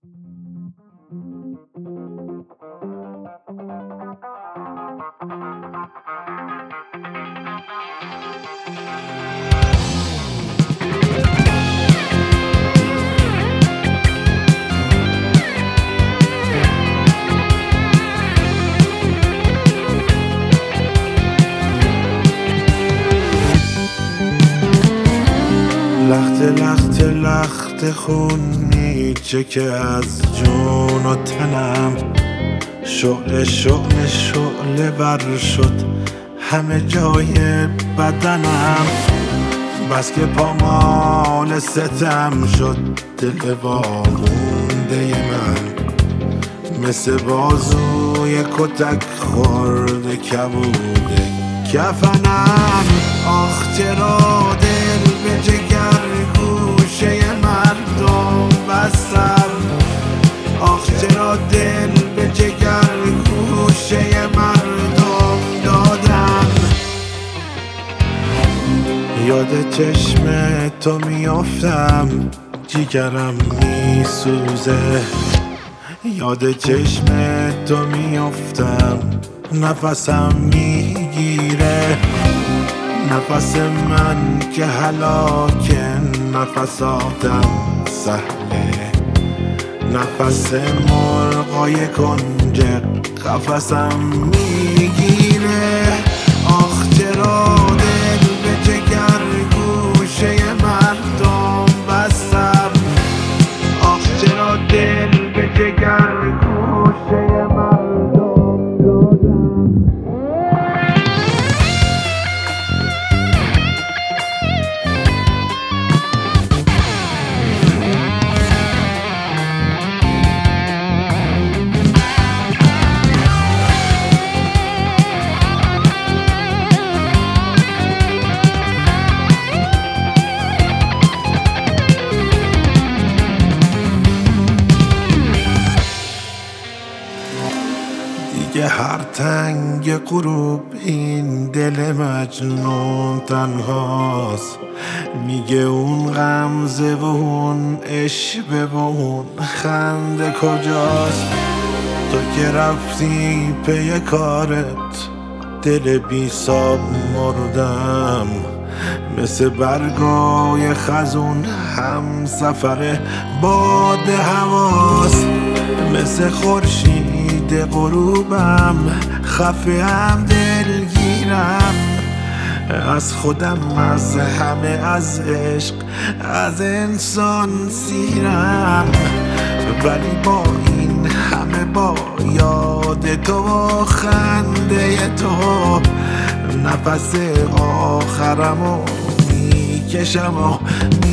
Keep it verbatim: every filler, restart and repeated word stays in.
لخت لخت لخت خون میچه که از جون و تنم، شعله شعله شعله بر شد همه جای بدنم. بس که پامال ستم شد دل وامونده من، مثل بازوی کتک خورده کبوده کفنم. آخ چرا دل به جگر گوشه مردم بستم، آخ چرا دل به جگر گوشه مردم دادم. یاد چشم تو میافتم جیگرم میسوزه، یاد چشم تو میافتم نفسم میگیره. نفس من که هلاکه نفساتم سهله، نفس مرغای کنج قفسم میگیره. آخ چرا دل به جگر گوشه مردم بستم، آخ چرا دل به جگر گوشه مردم دادم. دیگه هر تنگ غروب این دل مجنون تنهاست، میگه اون غمزه و اون عشوه و اون خنده کجاست. تو که رفتی پی کارت دل بی ساب مردم، مثل برگای خزون هم سفر باد هواست. مثل خورشید غروبم خفه هم دلگیرم، از خودم از همه از عشق از انسان سیرم. ولی با این همه با یاد تو و خنده تو نفس آخرمو میکشم و